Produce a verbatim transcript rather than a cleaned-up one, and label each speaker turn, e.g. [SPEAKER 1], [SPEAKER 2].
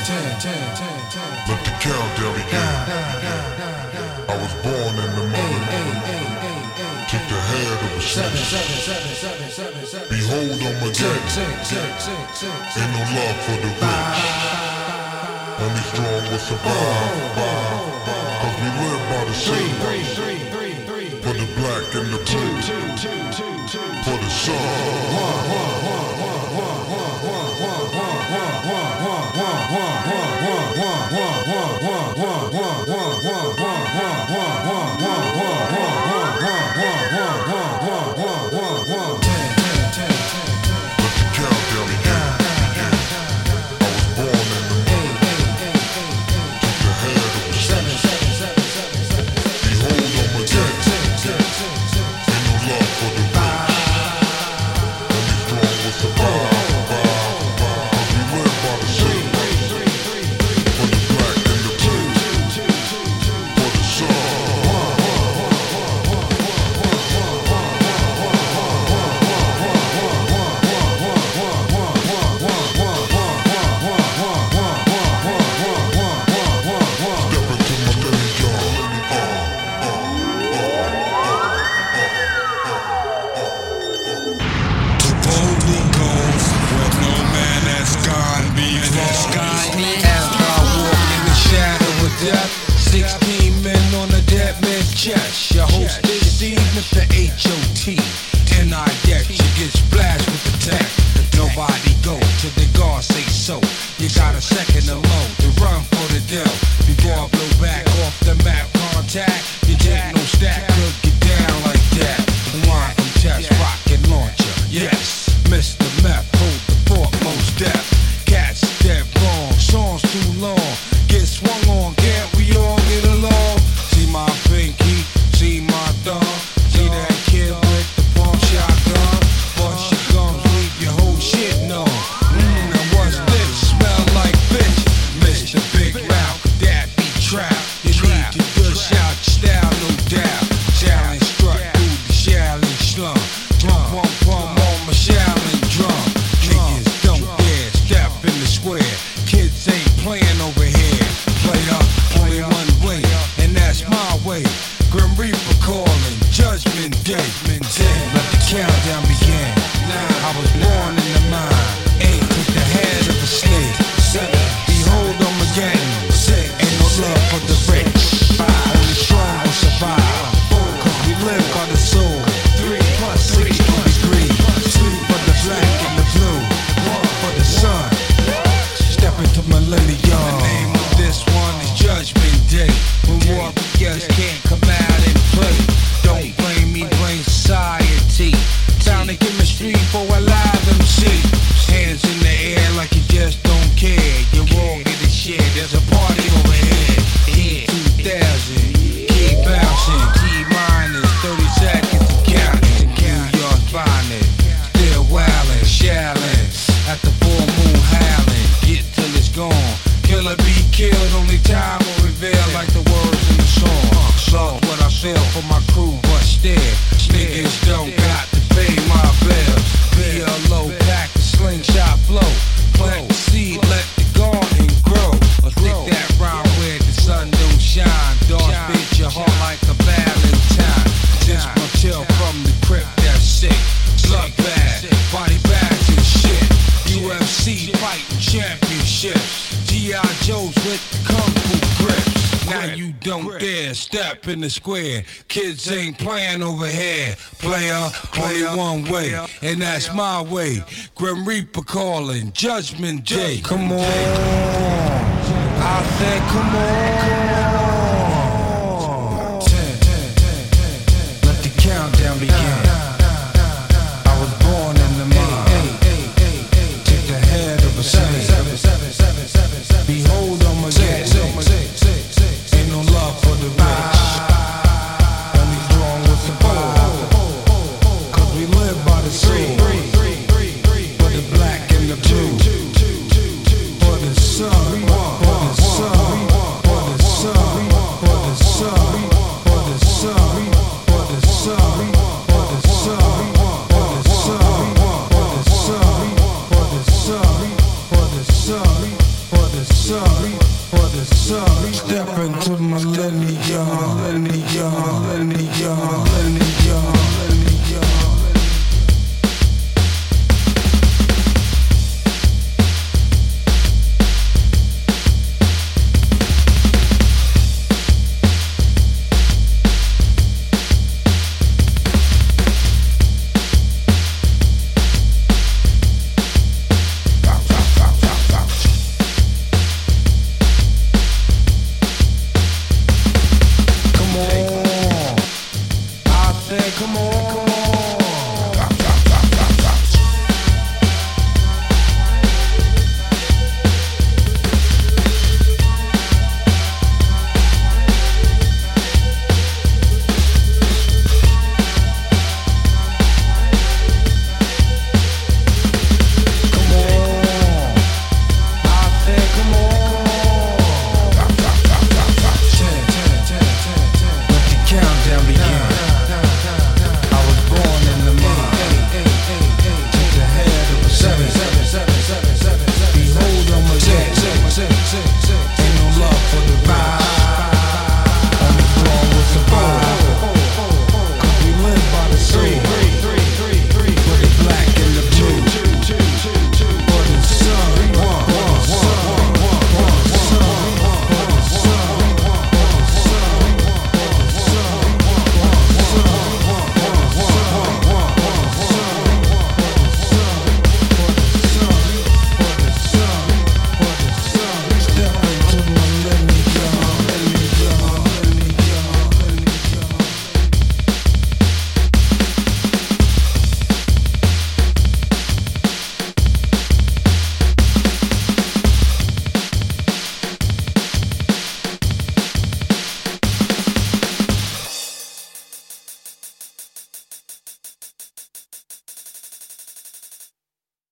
[SPEAKER 1] Let the countdown begin. I was born in the morning, took the head of a snake. Behold, I'm again. Ain't no love for the rich. Only strong will survive. Cause we live by the sea. For the black and the blue. For the sun.
[SPEAKER 2] Sixteen men on a dead man's chest. Your host this evening for H O T. N I deck, you get splashed with the tech. Nobody go till the guard say so. You got a second alone to run for the deal. Before I blow back off the map contact, you take no stack, could get down like that. One from test rocket launcher, yes. Mister Meth, hold the fort most deaf. Cats dead wrong, songs too long. Get swung on, can't we all get along? See my pinky, see my thumb. See that kid with the pump shotgun. Bust your gums, leave your whole shit numb. Mmm, now what's this? Smell like bitch. Mister Big Mouth, could that be trap? You need to dish out your style, no doubt. Challenge struck through the challenge slum. Pum, pum, pum on my challenge drum. Niggas don't dare step in the square. Kids ain't playing over here. Play up, only one way, and that's my way. Grim Reaper calling, Judgment Day. Let the countdown begin. I was born in the mind, eight with the head of a snake. Behold, I'm again. Ain't no love for the rich. Only strong will survive. Cause we live by the soul. Three plus sixty degrees. Two for the black and the blue. One for the sun. Step into millennium. The name of this one is Judgment Day. When warriors can't come out and play. Don't blame me, blame society. Time to give me street for a live M C. Hands in the air like you just don't care. You all get a share, there's a party over here. Year two thousand, keep bouncing. T-minus thirty seconds to count it. New York's finest, still wildin', shallin'. At the full moon howling, get till it's gone. Killer be killed, only time will reveal like the words in the song. Love what I feel for my crew, but still, niggas don't got to pay my bills. Be a low pack, the slingshot flow. Plant the seed, let the garden grow. Or stick that rhyme where the sun don't shine. Dark fit your heart like a Valentine. This my chill from the crypt that's sick. Bloodbath, body bags and shit. U F C fighting championships. G I Joes with the kung fu grips. Now you don't dare step in the square. Kids ain't playing over here. Player, only one way, and that's my way. Grim Reaper calling, Judgment Day. Come on, I said come on. Let the countdown begin. I was born in the mind. Take the head of a snake. Behold, I'm again. Ain't no love for the rich. Only strong with the poor. Cause we live by the soul. For the black and the blue. For the sun. For the sun. For the sun. sun, for the sun. Step into millennium, millennium, millennium, millennium.